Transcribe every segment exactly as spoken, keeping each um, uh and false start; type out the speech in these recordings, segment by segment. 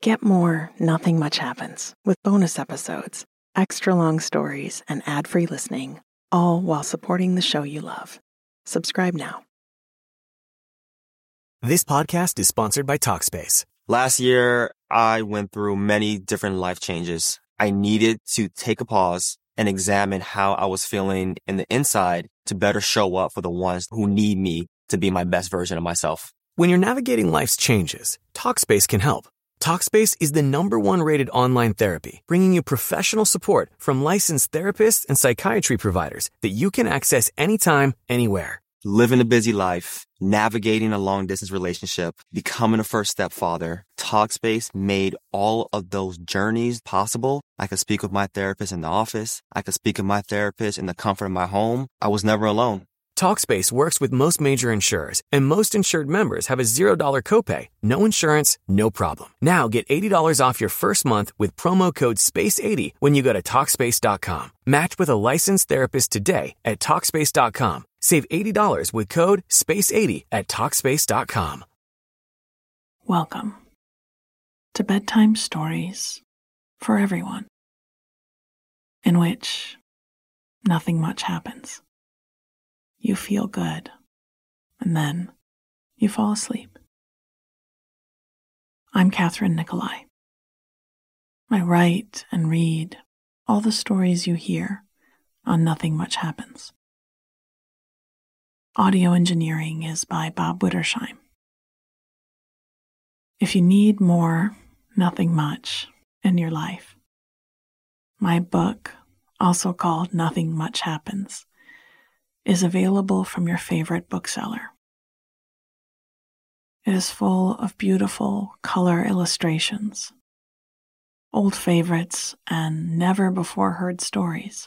Get more Nothing Much Happens with bonus episodes, extra long stories, and ad-free listening, all while supporting the show you love. Subscribe now. This podcast is sponsored by Talkspace. Last year, I went through many different life changes. I needed to take a pause and examine how I was feeling in the inside to better show up for the ones who need me to be my best version of myself. When you're navigating life's changes, Talkspace can help. Talkspace is the number one rated online therapy, bringing you professional support from licensed therapists and psychiatry providers that you can access anytime, anywhere. Living a busy life, navigating a long-distance relationship, becoming a first-step father, Talkspace made all of those journeys possible. I could speak with my therapist in the office. I could speak with my therapist in the comfort of my home. I was never alone. Talkspace works with most major insurers, and most insured members have a zero dollar copay. No insurance, no problem. Now get eighty dollars off your first month with promo code space eighty when you go to Talkspace dot com. Match with a licensed therapist today at Talkspace dot com. Save eighty dollars with code space eighty at Talkspace dot com. Welcome to Bedtime Stories for Everyone, in which nothing much happens. You feel good, and then you fall asleep. I'm Catherine Nicolai. I write and read all the stories you hear on Nothing Much Happens. Audio engineering is by Bob Wittersheim. If you need more Nothing Much in your life, my book, also called Nothing Much Happens, is available from your favorite bookseller. It is full of beautiful color illustrations, old favorites, and never-before-heard stories,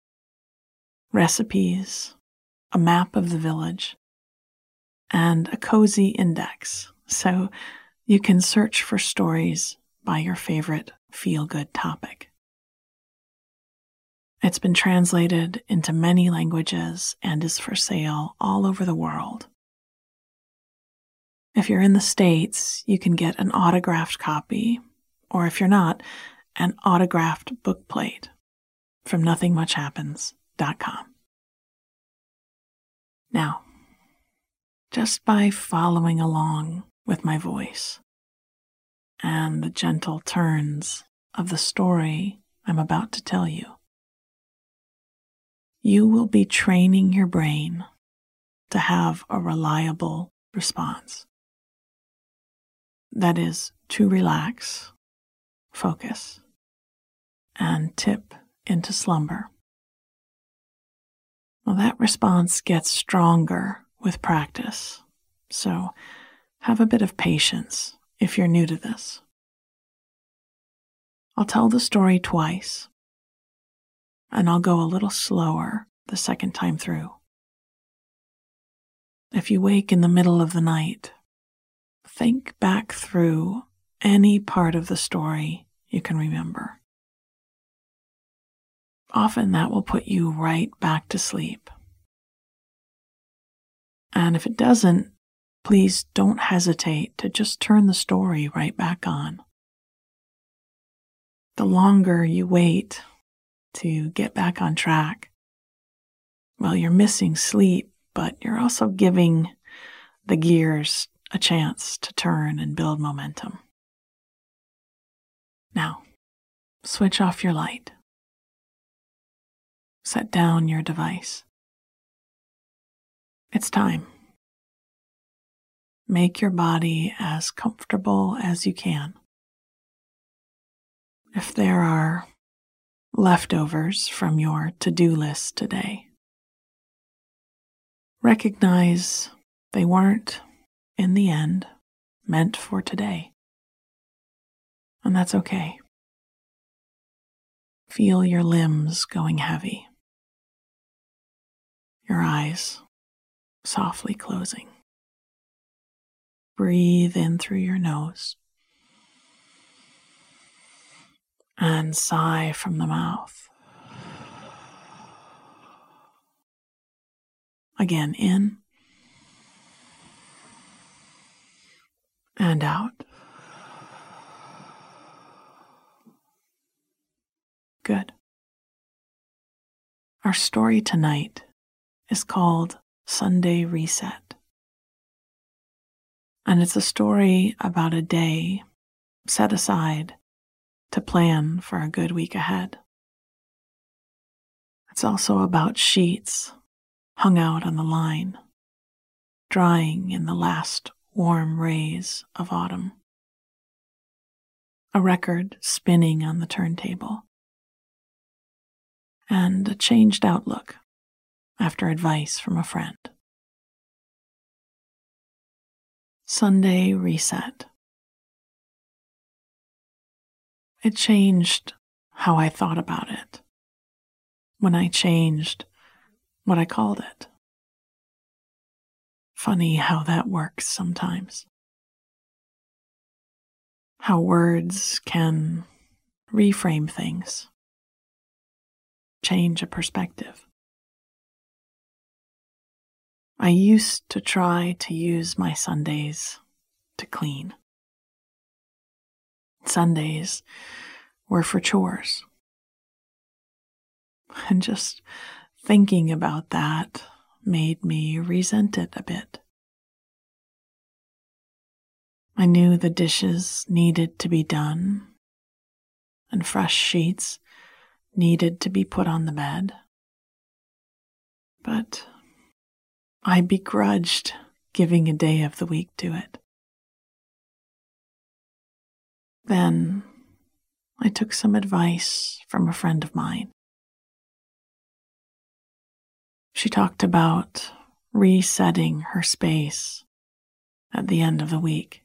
recipes, a map of the village, and a cozy index so you can search for stories by your favorite feel-good topic. It's been translated into many languages and is for sale all over the world. If you're in the States, you can get an autographed copy, or if you're not, an autographed bookplate from nothing much happens dot com. Now, just by following along with my voice and the gentle turns of the story I'm about to tell you, you will be training your brain to have a reliable response. That is, to relax, focus, and tip into slumber. Well, that response gets stronger with practice, so have a bit of patience if you're new to this. I'll tell the story twice, and I'll go a little slower the second time through. If you wake in the middle of the night, think back through any part of the story you can remember. Often that will put you right back to sleep. And if it doesn't, please don't hesitate to just turn the story right back on. The longer you wait to get back on track, well, you're missing sleep, but you're also giving the gears a chance to turn and build momentum. Now, switch off your light. Set down your device. It's time. Make your body as comfortable as you can. If there are leftovers from your to-do list today, recognize they weren't, in the end, meant for today. And that's okay. Feel your limbs going heavy, your eyes softly closing. Breathe in through your nose and sigh from the mouth. Again, in and out. Good. Our story tonight is called Sunday Reset. And it's a story about a day set aside to plan for a good week ahead. It's also about sheets hung out on the line, drying in the last warm rays of autumn. A record spinning on the turntable, and a changed outlook after advice from a friend. Sunday Reset. It changed how I thought about it when I changed what I called it. Funny how that works sometimes. How words can reframe things, change a perspective. I used to try to use my Sundays to clean. Sundays were for chores. And just thinking about that made me resent it a bit. I knew the dishes needed to be done, and fresh sheets needed to be put on the bed. But I begrudged giving a day of the week to it. Then I took some advice from a friend of mine. She talked about resetting her space at the end of the week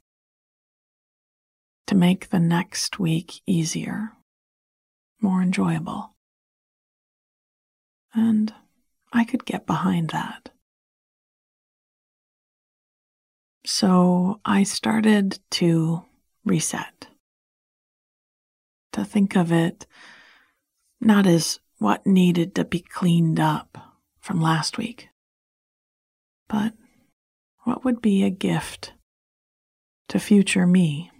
to make the next week easier, more enjoyable. And I could get behind that. So I started to reset, to think of it not as what needed to be cleaned up from last week, but what would be a gift to future me.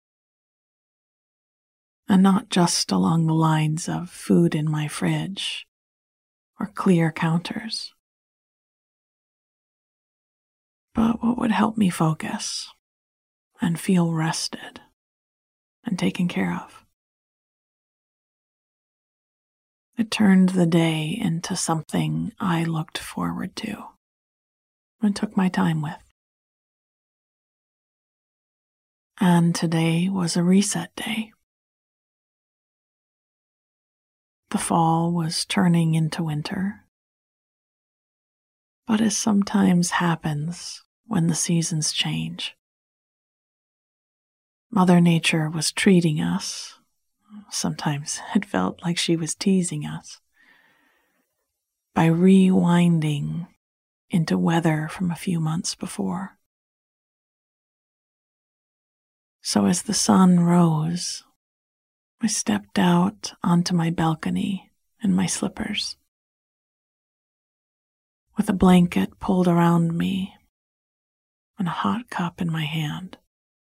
And not just along the lines of food in my fridge or clear counters, but what would help me focus and feel rested and taken care of. It turned the day into something I looked forward to and took my time with. And today was a reset day. The fall was turning into winter, but as sometimes happens when the seasons change, Mother Nature was treating us. Sometimes it felt like she was teasing us by rewinding into weather from a few months before. So as the sun rose, I stepped out onto my balcony in my slippers, with a blanket pulled around me and a hot cup in my hand,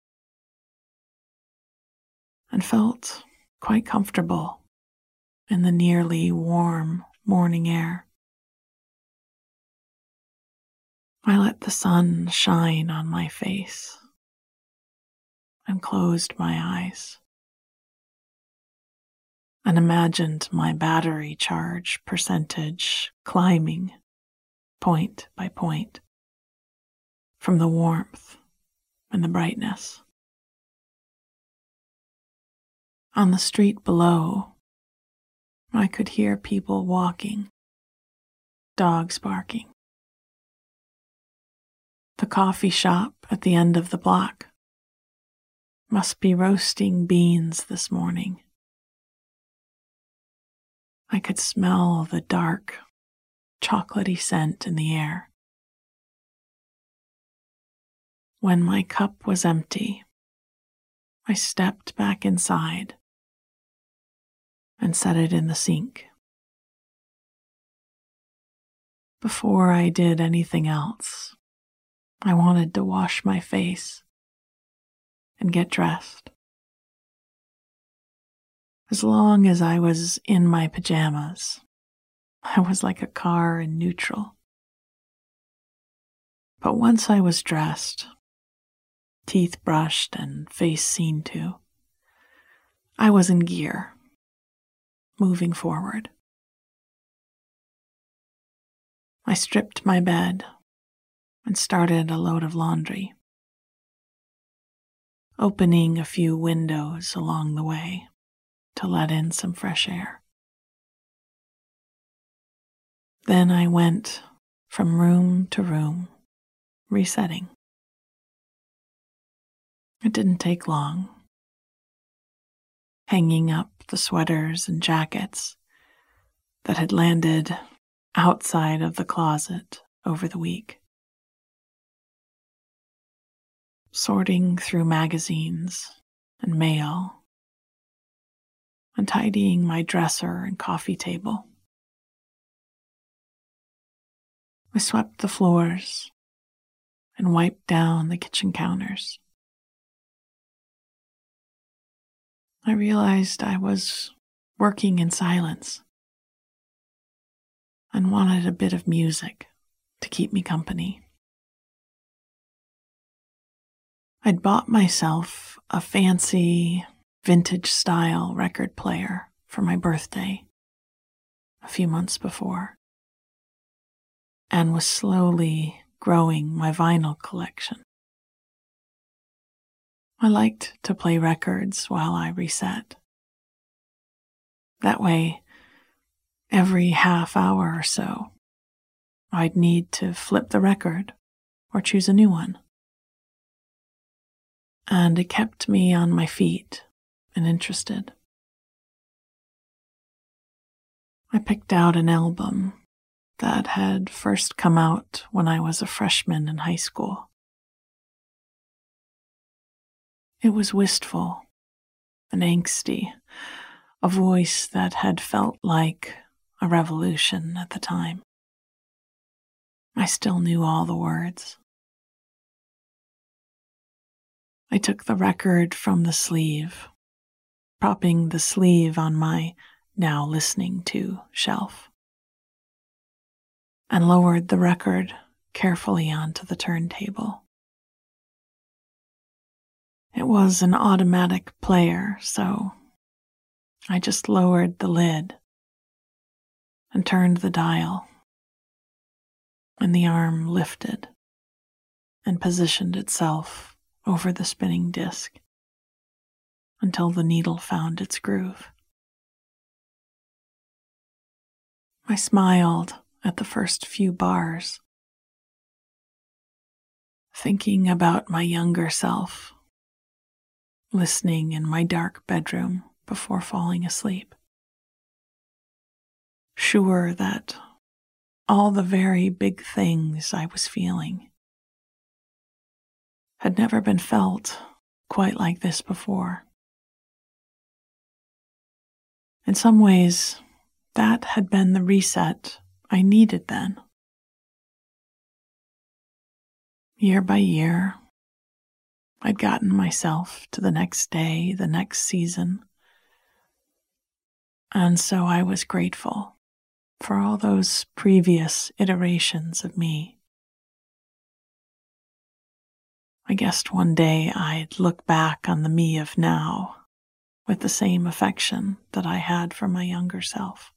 and felt quite comfortable in the nearly warm morning air. I let the sun shine on my face and closed my eyes and imagined my battery charge percentage climbing point by point from the warmth and the brightness. On the street below, I could hear people walking, dogs barking. The coffee shop at the end of the block must be roasting beans this morning. I could smell the dark, chocolatey scent in the air. When my cup was empty, I stepped back inside and set it in the sink. Before I did anything else, I wanted to wash my face and get dressed. As long as I was in my pajamas, I was like a car in neutral. But once I was dressed, teeth brushed and face seen to, I was in gear, moving forward. I stripped my bed and started a load of laundry, opening a few windows along the way to let in some fresh air. Then I went from room to room, resetting. It didn't take long. Hanging up the sweaters and jackets that had landed outside of the closet over the week. Sorting through magazines and mail, and tidying my dresser and coffee table. I swept the floors and wiped down the kitchen counters. I realized I was working in silence and wanted a bit of music to keep me company. I'd bought myself a fancy, vintage-style record player for my birthday a few months before, and was slowly growing my vinyl collection. I liked to play records while I reset. That way, every half hour or so, I'd need to flip the record or choose a new one. And it kept me on my feet and interested. I picked out an album that had first come out when I was a freshman in high school. It was wistful and angsty, a voice that had felt like a revolution at the time. I still knew all the words. I took the record from the sleeve, propping the sleeve on my now listening to shelf, and lowered the record carefully onto the turntable. It was an automatic player, so I just lowered the lid and turned the dial, and the arm lifted and positioned itself over the spinning disc until the needle found its groove. I smiled at the first few bars, thinking about my younger self, listening in my dark bedroom before falling asleep, sure that all the very big things I was feeling had never been felt quite like this before. In some ways, that had been the reset I needed then. Year by year, I'd gotten myself to the next day, the next season, and so I was grateful for all those previous iterations of me. I guessed one day I'd look back on the me of now with the same affection that I had for my younger self.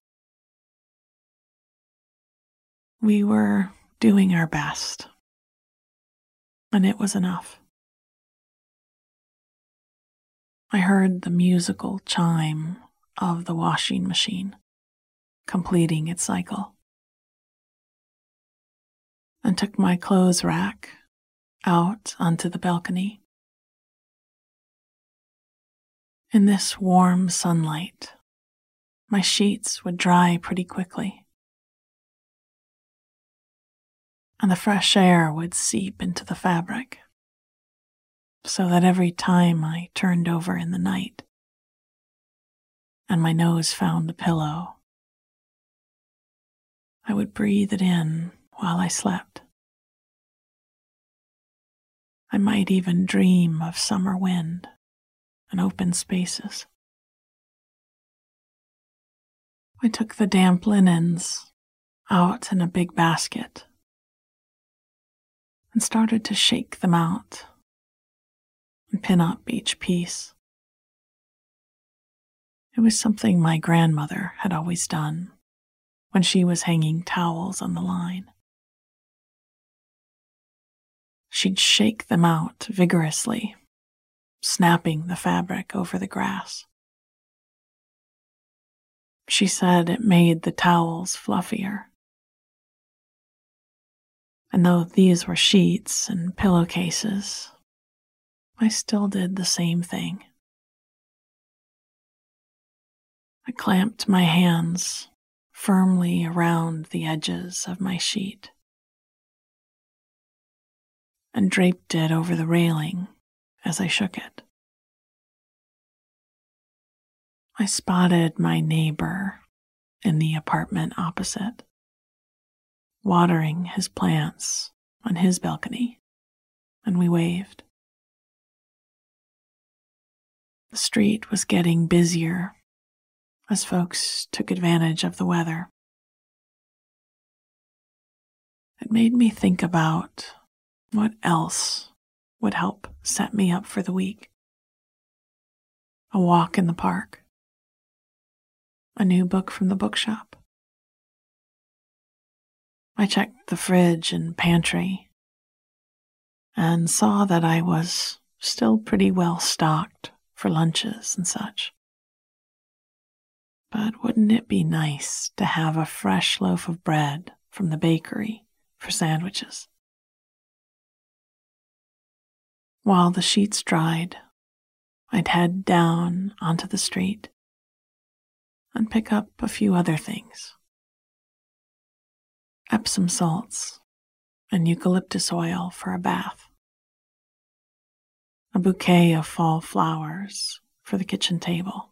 We were doing our best, and it was enough. I heard the musical chime of the washing machine completing its cycle, and took my clothes rack out onto the balcony. In this warm sunlight, my sheets would dry pretty quickly, and the fresh air would seep into the fabric, so that every time I turned over in the night and my nose found the pillow, I would breathe it in while I slept. I might even dream of summer wind and open spaces. I took the damp linens out in a big basket and started to shake them out and pin up each piece. It was something my grandmother had always done when she was hanging towels on the line. She'd shake them out vigorously, snapping the fabric over the grass. She said it made the towels fluffier. And though these were sheets and pillowcases, I still did the same thing. I clamped my hands firmly around the edges of my sheet and draped it over the railing as I shook it. I spotted my neighbor in the apartment opposite, watering his plants on his balcony, and we waved. The street was getting busier as folks took advantage of the weather. It made me think about what else would help set me up for the week. A walk in the park, a new book from the bookshop. I checked the fridge and pantry and saw that I was still pretty well stocked for lunches and such. But wouldn't it be nice to have a fresh loaf of bread from the bakery for sandwiches? While the sheets dried, I'd head down onto the street and pick up a few other things. Epsom salts and eucalyptus oil for a bath. A bouquet of fall flowers for the kitchen table.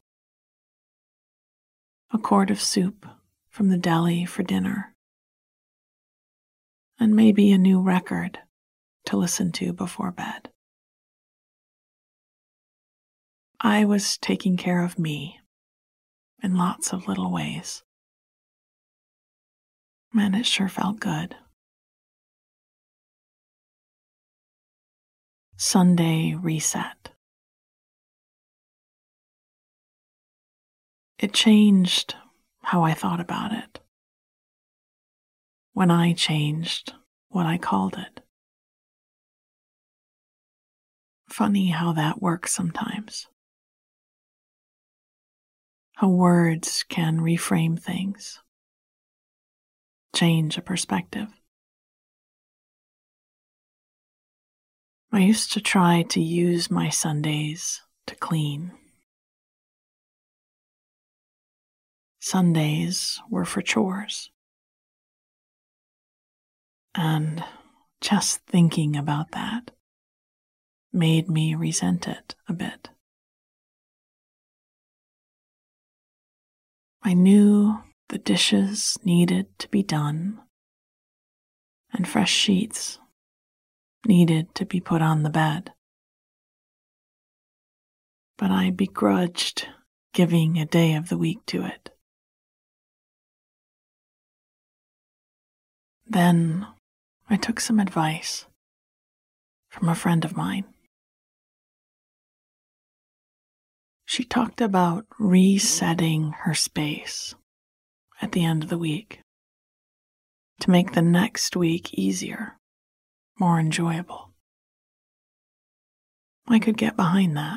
A quart of soup from the deli for dinner. And maybe a new record to listen to before bed. I was taking care of me in lots of little ways. Man, it sure felt good. Sunday reset. It changed how I thought about it when I changed what I called it. Funny how that works sometimes. How words can reframe things, change a perspective. I used to try to use my Sundays to clean. Sundays were for chores. And just thinking about that made me resent it a bit. I knew the dishes needed to be done, and fresh sheets needed to be put on the bed. But I begrudged giving a day of the week to it. Then I took some advice from a friend of mine. She talked about resetting her space at the end of the week to make the next week easier, more enjoyable. I could get behind that.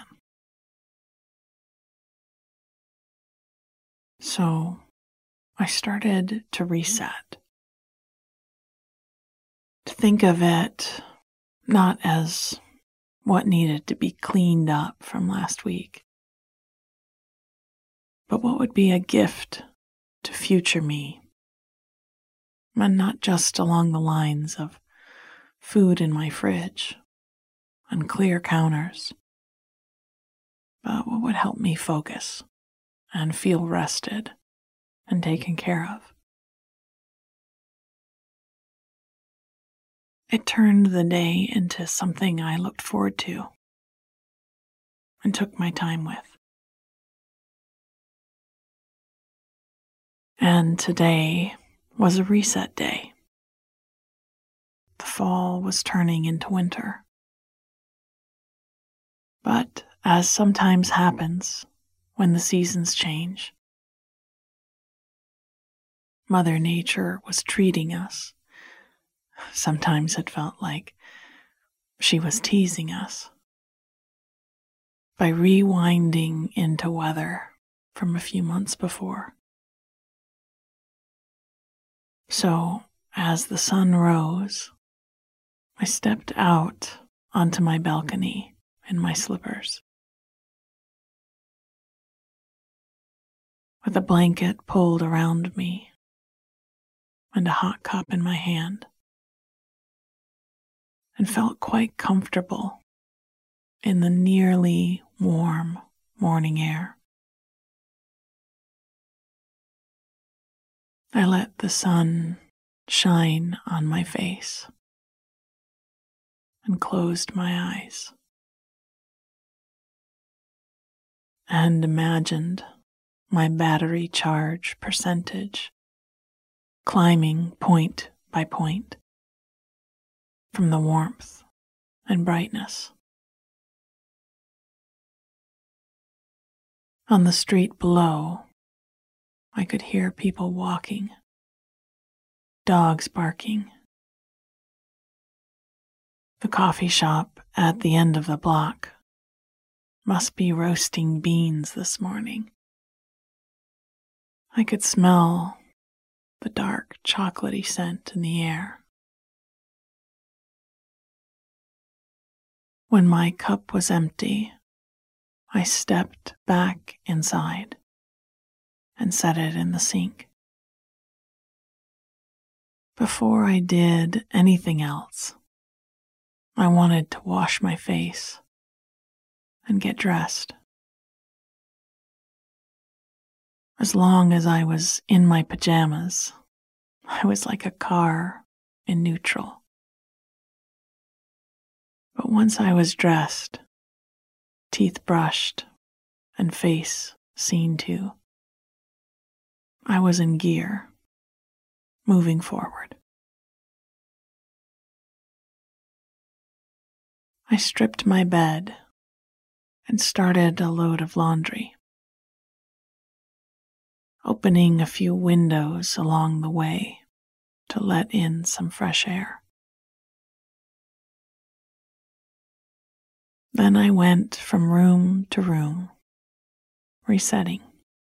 So I started to reset. To think of it not as what needed to be cleaned up from last week, but what would be a gift to future me, and not just along the lines of food in my fridge and clear counters, but what would help me focus and feel rested and taken care of. It turned the day into something I looked forward to and took my time with. And today was a reset day. The fall was turning into winter. But as sometimes happens when the seasons change, Mother Nature was treating us. Sometimes it felt like she was teasing us by rewinding into weather from a few months before. So, as the sun rose, I stepped out onto my balcony in my slippers. With a blanket pulled around me and a hot cup in my hand, and felt quite comfortable in the nearly warm morning air. I let the sun shine on my face and closed my eyes and imagined my battery charge percentage climbing point by point from the warmth and brightness. On the street below, I could hear people walking, dogs barking. The coffee shop at the end of the block must be roasting beans this morning. I could smell the dark chocolatey scent in the air. When my cup was empty, I stepped back inside and set it in the sink. Before I did anything else, I wanted to wash my face and get dressed. As long as I was in my pajamas, I was like a car in neutral. But once I was dressed, teeth brushed, and face seen to, I was in gear, moving forward. I stripped my bed and started a load of laundry, opening a few windows along the way to let in some fresh air. Then I went from room to room, resetting.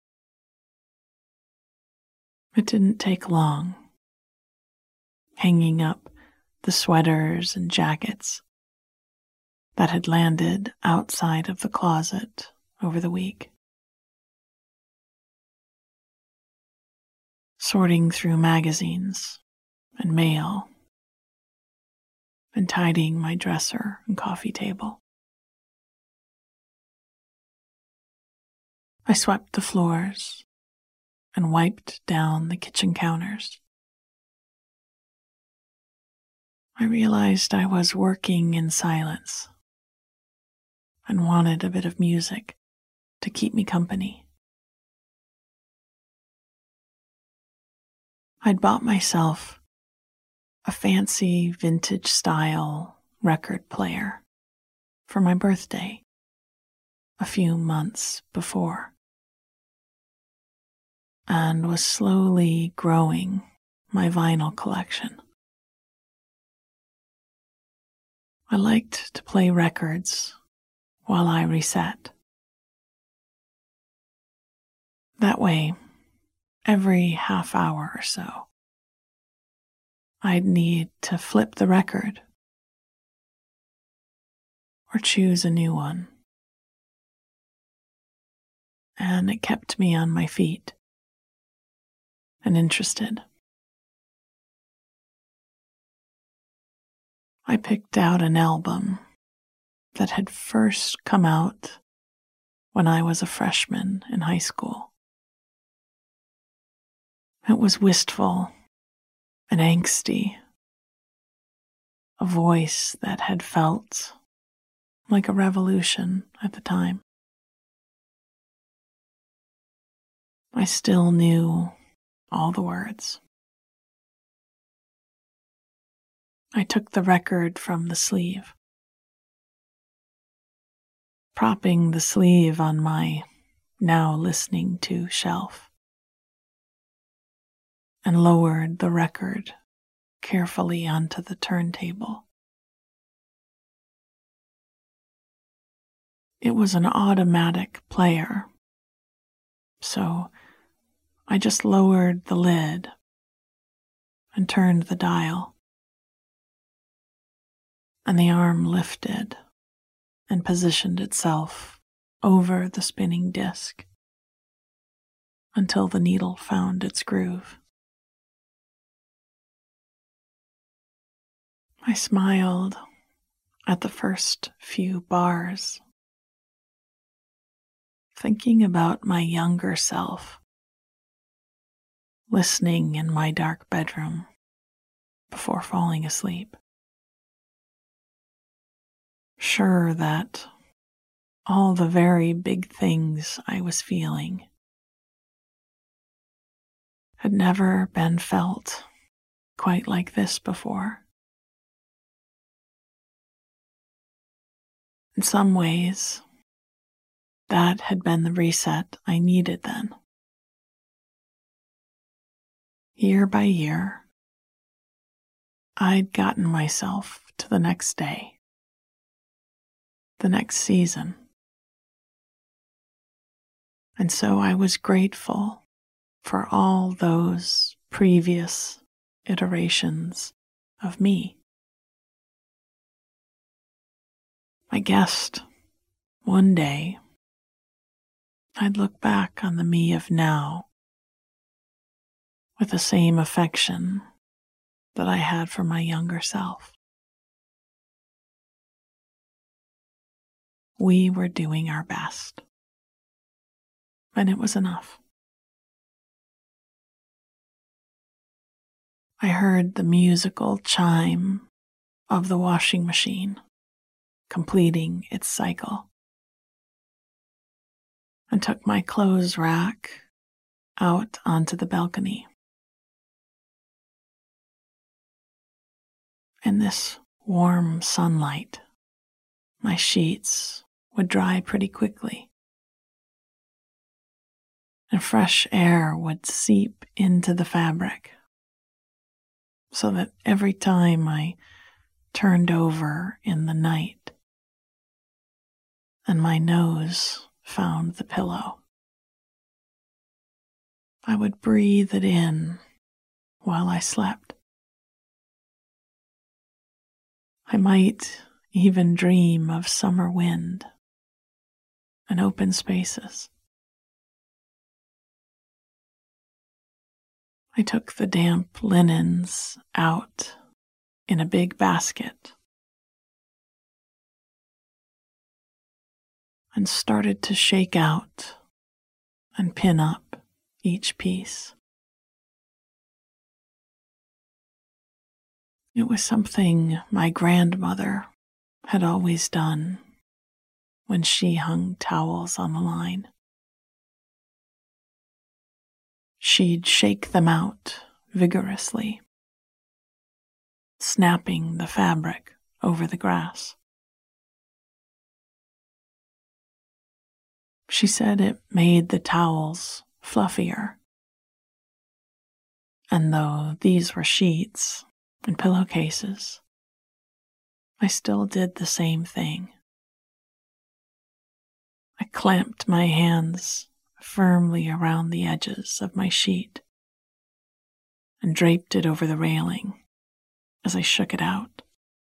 It didn't take long, hanging up the sweaters and jackets that had landed outside of the closet over the week, sorting through magazines and mail, and tidying my dresser and coffee table. I swept the floors and wiped down the kitchen counters. I realized I was working in silence and wanted a bit of music to keep me company. I'd bought myself a fancy vintage-style record player for my birthday a few months before, and was slowly growing my vinyl collection. I liked to play records while I reset. That way, every half hour or so, I'd need to flip the record or choose a new one. And it kept me on my feet and interested. I picked out an album that had first come out when I was a freshman in high school. It was wistful and angsty, a voice that had felt like a revolution at the time. I still knew all the words. I took the record from the sleeve, propping the sleeve on my now listening to shelf, and lowered the record carefully onto the turntable. It was an automatic player, so I just lowered the lid and turned the dial, and the arm lifted and positioned itself over the spinning disc until the needle found its groove. I smiled at the first few bars, thinking about my younger self, listening in my dark bedroom before falling asleep, sure that all the very big things I was feeling had never been felt quite like this before. In some ways, that had been the reset I needed then. Year by year, I'd gotten myself to the next day, the next season. And so I was grateful for all those previous iterations of me. I guessed one day I'd look back on the me of now with the same affection that I had for my younger self. We were doing our best, and it was enough. I heard the musical chime of the washing machine completing its cycle, and took my clothes rack out onto the balcony. In this warm sunlight, my sheets would dry pretty quickly, and fresh air would seep into the fabric, so that every time I turned over in the night and my nose found the pillow, I would breathe it in while I slept. I might even dream of summer wind and open spaces. I took the damp linens out in a big basket and started to shake out and pin up each piece. It was something my grandmother had always done when she hung towels on the line. She'd shake them out vigorously, snapping the fabric over the grass. She said it made the towels fluffier. And though these were sheets and pillowcases, I still did the same thing. I clamped my hands firmly around the edges of my sheet and draped it over the railing as I shook it out.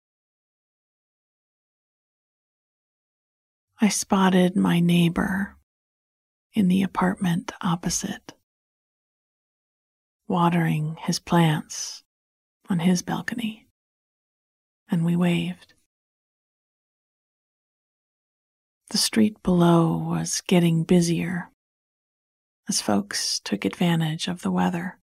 I spotted my neighbor in the apartment opposite, watering his plants on his balcony, and we waved. The street below was getting busier as folks took advantage of the weather.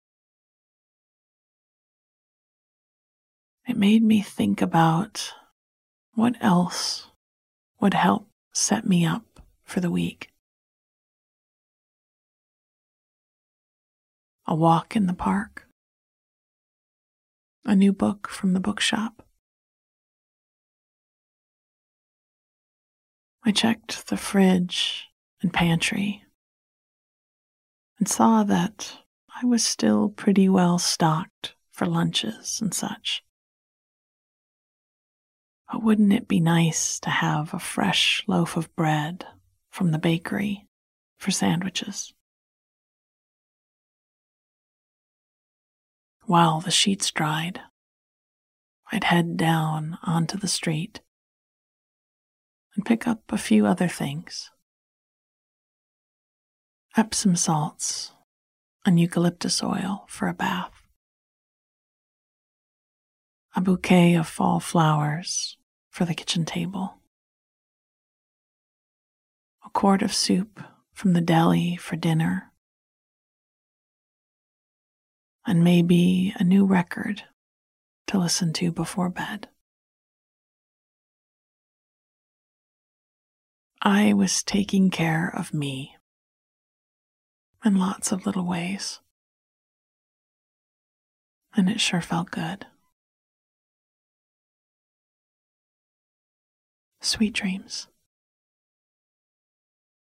It made me think about what else would help set me up for the week. a walk in the park, a new book from the bookshop. I checked the fridge and pantry and saw that I was still pretty well stocked for lunches and such. But wouldn't it be nice to have a fresh loaf of bread from the bakery for sandwiches? While the sheets dried, I'd head down onto the street and pick up a few other things. Epsom salts and eucalyptus oil for a bath. A bouquet of fall flowers for the kitchen table. A quart of soup from the deli for dinner. And maybe a new record to listen to before bed. I was taking care of me in lots of little ways, and it sure felt good. Sweet dreams.